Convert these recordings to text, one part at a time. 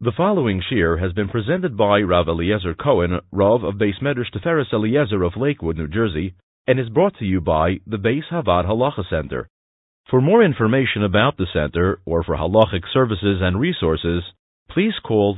The following shir has been presented by Rav Eliezer Cohen, Rav of Beis Medrash Tiferes Eliezer of Lakewood, New Jersey, and is brought to you by the Beis Havad Halacha Center. For more information about the center or for halachic services and resources, please call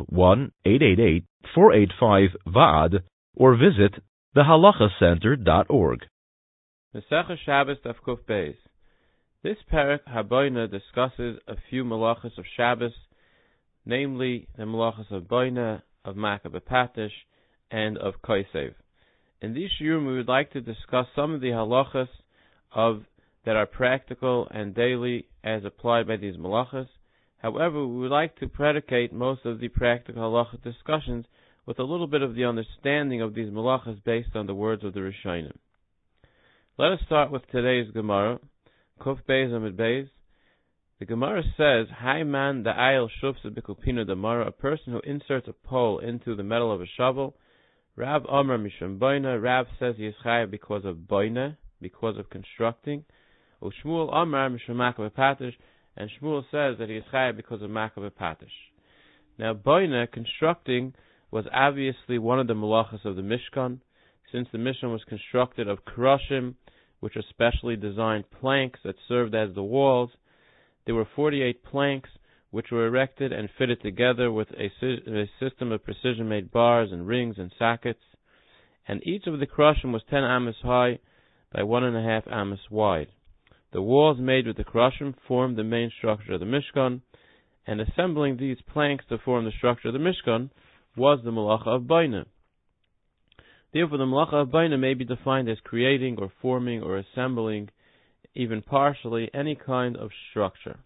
1-888-485-VAAD or visit thehalachacenter.org. Masechah Shabbos Daf Kuf Beis. This parak Haboina discusses a few malachas of Shabbos, namely the malachas of Boina, of Makah B'Patish, and of Kosev. In this shiurim, we would like to discuss some of the halachas that are practical and daily as applied by these malachas. However, we would like to predicate most of the practical halacha discussions with a little bit of the understanding of these malachas based on the words of the Rishonim. Let us start with today's Gemara, Kuf Beis Amid Beis. The Gemara says, "Hai man the ayel shufsa b'kulpina damara," a person who inserts a pole into the metal of a shovel. Rav Amar Mishum Boina. Rav says he is chayav because of Boina, because of constructing. Shmuel Amar Mishum Makah B'Patish, and Shmuel says that he is chayav because of Makah B'Patish. Now, Boina, constructing, was obviously one of the malachas of the Mishkan, since the Mishkan was constructed of kroshim, which are specially designed planks that served as the walls. There were 48 planks which were erected and fitted together with a system of precision-made bars and rings and sockets, and each of the kroshim was 10 amos high by 1.5 amos wide. The walls made with the kroshim formed the main structure of the Mishkan, and assembling these planks to form the structure of the Mishkan was the malacha of Boina. Therefore, the malacha of Boina may be defined as creating or forming or assembling, even partially, any kind of structure.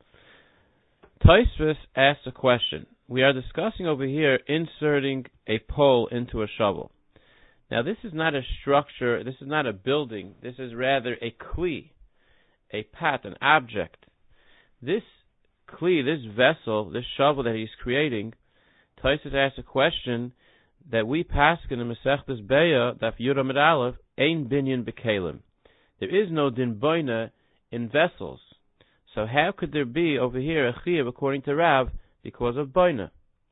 Tosfos asks a question. We are discussing over here inserting a pole into a shovel. Now, this is not a structure, this is not a building, this is rather a kli, a pat, an object. This kli, this vessel, this shovel that he's creating, Tosfos asks a question that we paskin in Masechtas Beya, Daf Yud Amud Aleph, ein binyan b'kelim. There is no din boina in vessels. So how could there be over here a chiyuv according to Rav because of boina?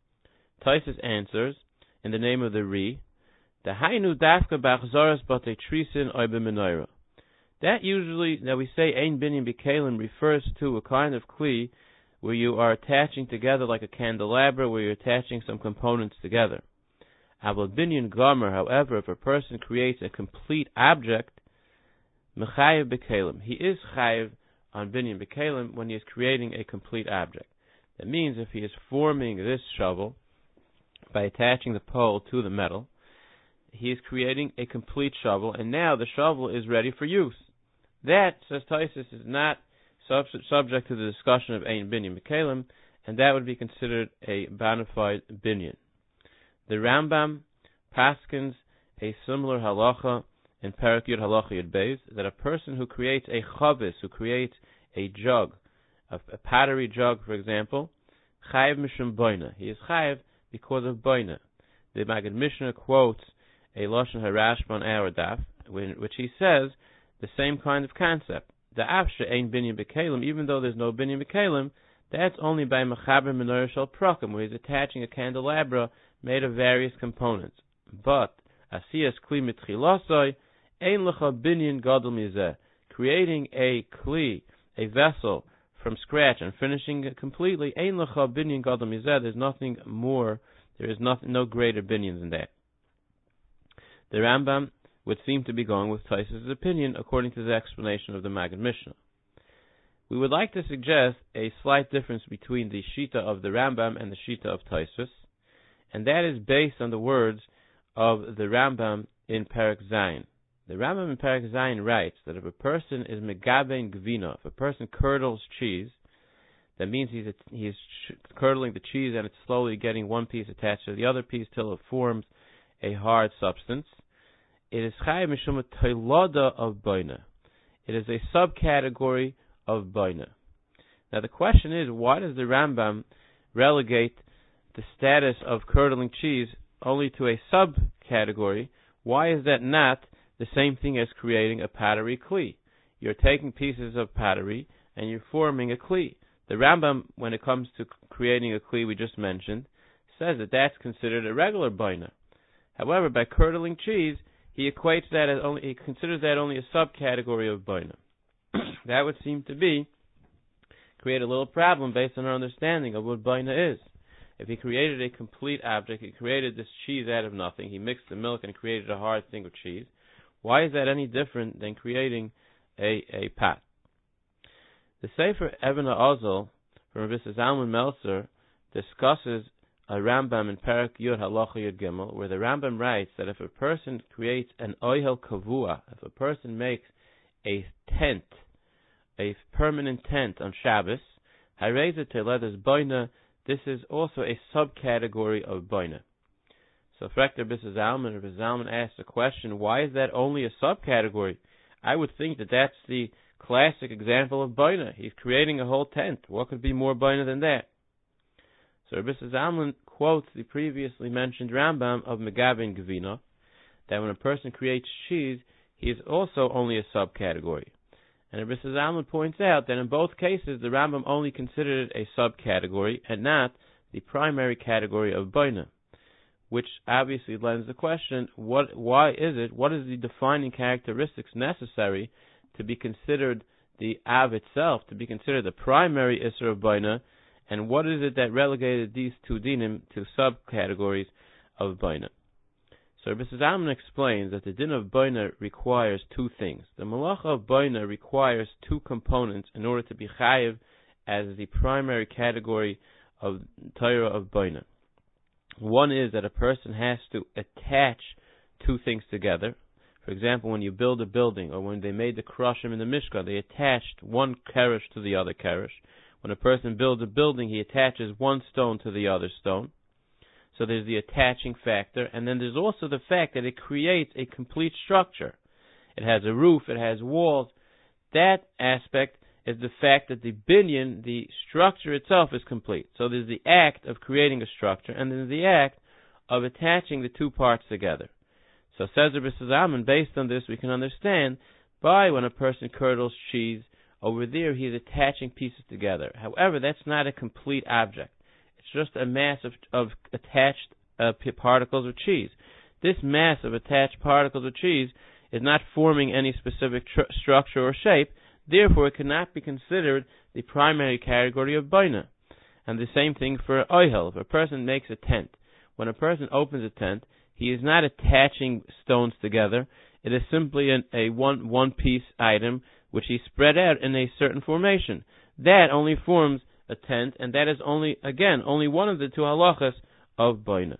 Tosfos answers in the name of the Ri, the hainu dafka b'achzaras batei trisin oy b'menorah. That usually, that we say ein binyan b'kelim, refers to a kind of kli where you are attaching together like a candelabra, where you're attaching some components together. Aval binyan gomer, however, if a person creates a complete object, mechayev b'kelim, he is chayev on binyan b'kelim when he is creating a complete object. That means if he is forming this shovel by attaching the pole to the metal, he is creating a complete shovel, and now the shovel is ready for use. That, says Tosfos, is not subject to the discussion of ein binyan b'kelim, and that would be considered a bona fide binyan. The Rambam paskins a similar halacha in Parak Yud Halacha Yud Beis, that a person who creates a chavis, who creates a jug, a pottery jug, for example, chayev mishum boina. He is chayev because of boina. The Maggid Mishnah quotes a Lashon Harashba on our daf, which he says the same kind of concept. The afshe ein binyan b'kelim, even though there's no binyan b'kelim, that's only by mechaber menorah shel prakim, where he's attaching a candelabra made of various components. But asiyas kli mitchilasoi ein lecha binyan gadol mizeh, creating a kli, a vessel from scratch and finishing it completely, ein lecha binyan gadol mizeh. There's nothing more. There is no greater binyan than that. The Rambam would seem to be going with Tosfos' opinion according to the explanation of the Maggid Mishnah. We would like to suggest a slight difference between the Shita of the Rambam and the Shita of Tosfos, and that is based on the words of the Rambam in Parak Zayin. The Rambam in Parak Zayin writes that if a person is megaben gvina, if a person curdles cheese, that means he's curdling the cheese and it's slowly getting one piece attached to the other piece till it forms a hard substance. It is chayav mishum toilada of boina. It is a subcategory of boina. Now the question is, why does the Rambam relegate the status of curdling cheese only to a subcategory? Why is that not the same thing as creating a pottery kli? You're taking pieces of pottery and you're forming a kli. The Rambam, when it comes to creating a kli we just mentioned, says that that's considered a regular boina. However, by curdling cheese, he equates that as he considers that only a subcategory of boina. That would seem to create a little problem based on our understanding of what boina is. If he created a complete object, he created this cheese out of nothing, he mixed the milk and created a hard thing of cheese, why is that any different than creating a pot? The Sefer Even HaOzel from Rabbi Zalman Meltzer discusses a Rambam in Perek Yud Halacha Yud Gimel, where the Rambam writes that if a person creates an ohel kavua, if a person makes a tent, a permanent tent on Shabbos, hareze teledas boina, this is also a subcategory of boina. So Frek Rabbi Zalman asks the question, why is that only a subcategory? I would think that that's the classic example of boina. He's creating a whole tent. What could be more boina than that? So Rabbi Zalman quotes the previously mentioned Rambam of Megabin Gevina, that when a person creates cheese, he is also only a subcategory. And Rabbi Zalman points out that in both cases, the Rambam only considered it a subcategory and not the primary category of boina, which obviously lends the question, what is the defining characteristics necessary to be considered the Av itself, to be considered the primary Isser of boina, and what is it that relegated these two dinim to subcategories of boina? So Rabbi Zalman explains that the din of boina requires two things. The malacha of boina requires two components in order to be chayiv as the primary category of Torah of boina. One is that a person has to attach two things together. For example, when you build a building, or when they made the Kroshim in the Mishkan, they attached one keresh to the other keresh. When a person builds a building, he attaches one stone to the other stone. So there's the attaching factor, and then there's also the fact that it creates a complete structure. It has a roof, it has walls. That aspect is the fact that the binyan, the structure itself, is complete. So there's the act of creating a structure, and there's the act of attaching the two parts together. So says Rabbi Zalman, based on this, we can understand by when a person curdles cheese, over there he is attaching pieces together. However, that's not a complete object. It's just a mass of attached particles of cheese. This mass of attached particles of cheese is not forming any specific structure or shape. Therefore, it cannot be considered the primary category of boina. And the same thing for ohel. If a person makes a tent, when a person opens a tent, he is not attaching stones together. It is simply a one-piece item which he spread out in a certain formation. That only forms a tent, and that is only one of the two halachas of boina.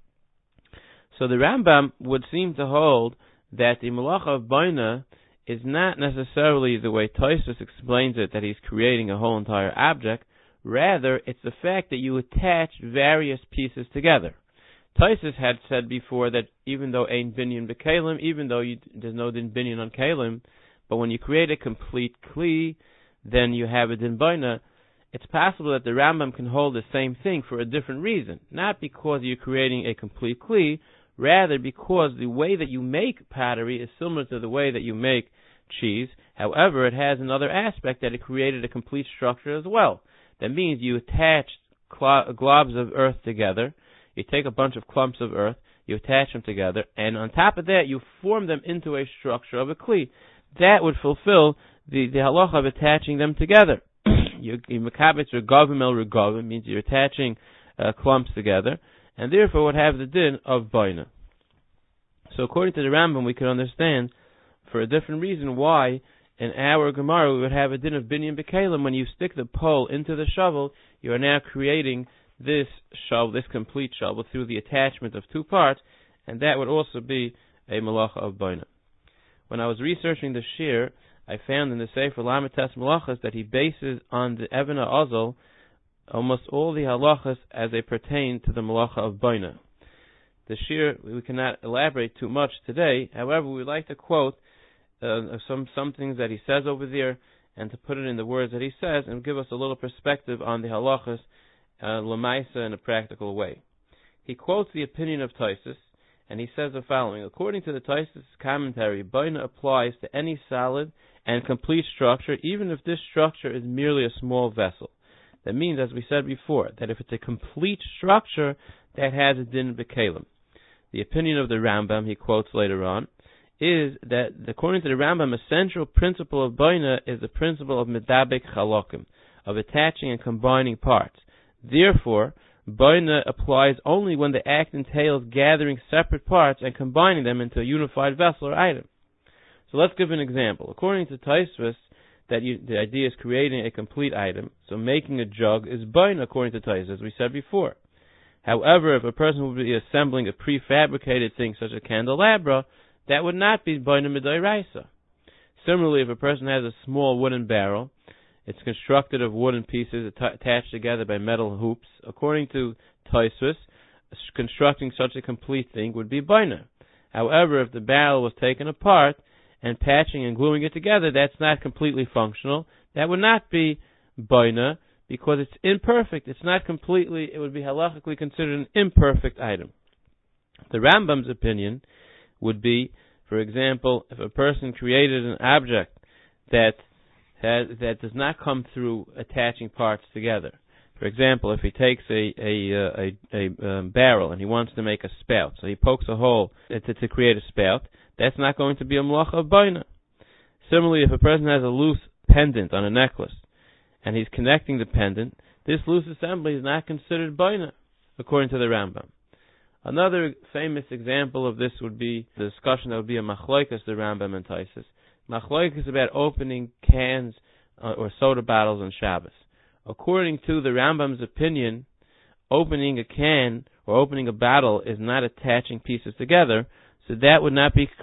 So the Rambam would seem to hold that the malacha of boina is not necessarily the way Tosfos explains it, that he's creating a whole entire object. Rather, it's the fact that you attach various pieces together. Tosfos had said before that even though ein binyan b'kelim, even though there's no din binyan on kelim, but when you create a complete kli, then you have a din boina. It's possible that the Rambam can hold the same thing for a different reason, not because you're creating a complete kli, rather because the way that you make pottery is similar to the way that you make cheese. However, it has another aspect that it created a complete structure as well. That means you attach globs of earth together. You take a bunch of clumps of earth, you attach them together, and on top of that, you form them into a structure of a kli. That would fulfill the halacha of attaching them together. You makabetz regavim el regavim means you're attaching clumps together, and therefore would have the din of boina. So according to the Rambam, we can understand for a different reason why in our Gemara we would have a din of binyan b'kelim. When you stick the pole into the shovel, you are now creating this shovel, this complete shovel, through the attachment of two parts, and that would also be a malacha of boina. When I was researching the shir, I found in the Sefer Lamites Malachas that he bases on the Even HaOzel almost all the halachas as they pertain to the malacha of boina. The shir, we cannot elaborate too much today. However, we would like to quote some things that he says over there, and to put it in the words that he says, and give us a little perspective on the halachas l'maisa in a practical way. He quotes the opinion of Tosfos, and he says the following: according to the Tosfos commentary, boina applies to any solid and complete structure, even if this structure is merely a small vessel. That means, as we said before, that if it's a complete structure, that has a din b'kelim. The opinion of the Rambam, he quotes later on, is that according to the Rambam, a central principle of Boina is the principle of medabek chalokim, of attaching and combining parts. Therefore, Boina applies only when the act entails gathering separate parts and combining them into a unified vessel or item. So let's give an example. According to Tosfos, the idea is creating a complete item. So making a jug is Boina according to Tosfos, as we said before. However, if a person would be assembling a prefabricated thing such as a candelabra, that would not be Boina Midoraisa. Similarly, if a person has a small wooden barrel, it's constructed of wooden pieces attached together by metal hoops. According to Tosfos, constructing such a complete thing would be Boina. However, if the barrel was taken apart and patching and gluing it together, that's not completely functional. That would not be Boina because it's imperfect. It's not completely, it would be halachically considered an imperfect item. The Rambam's opinion would be, for example, if a person created an object that does not come through attaching parts together. For example, if he takes a barrel and he wants to make a spout, so he pokes a hole to create a spout, that's not going to be a melacha of Boina. Similarly, if a person has a loose pendant on a necklace and he's connecting the pendant, this loose assembly is not considered Boina, according to the Rambam. Another famous example of this would be the discussion that would be a machloikas, the Rambam and Tosfos. Machloikas is about opening cans or soda bottles on Shabbos. According to the Rambam's opinion, opening a can or opening a bottle is not attaching pieces together, so that would not be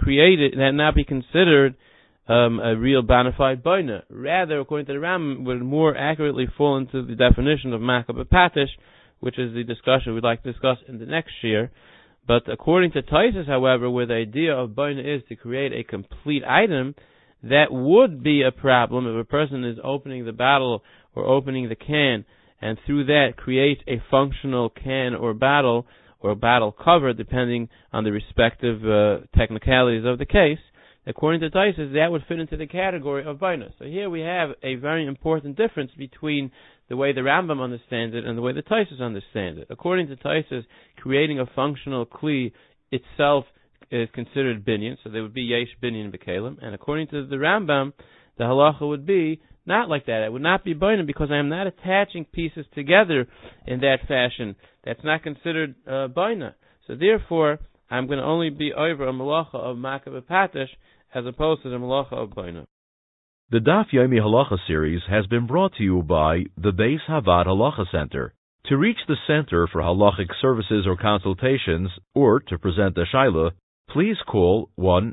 considered a real bona fide boina. Rather, according to the Rambam, would more accurately fall into the definition of makah b'patish, which is the discussion we'd like to discuss in the next year. But according to Tosfos, however, where the idea of boina is to create a complete item, that would be a problem if a person is opening the bottle or opening the can and through that create a functional can or bottle cover, depending on the respective technicalities of the case. According to Tosfos, that would fit into the category of boina. So here we have a very important difference between the way the Rambam understands it and the way the Tosfos understand it. According to Tosfos, creating a functional kli itself is considered binyan, so there would be yesh binyan b'kelim. And according to the Rambam, the halacha would be not like that. It would not be boina because I am not attaching pieces together in that fashion. That's not considered boina. So therefore, I'm going to only be over a malacha of makah b'patish as opposed to the malacha of boina. The Daf Yomi Halacha series has been brought to you by the Beis Havad Halacha Center. To reach the Center for Halachic Services or Consultations, or to present a Shaila, please call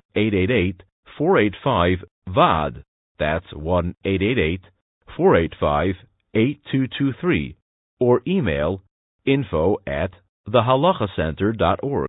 1-888-485-VAD. That's 1-888-485-8223. Or email info@thehalachacenter.org.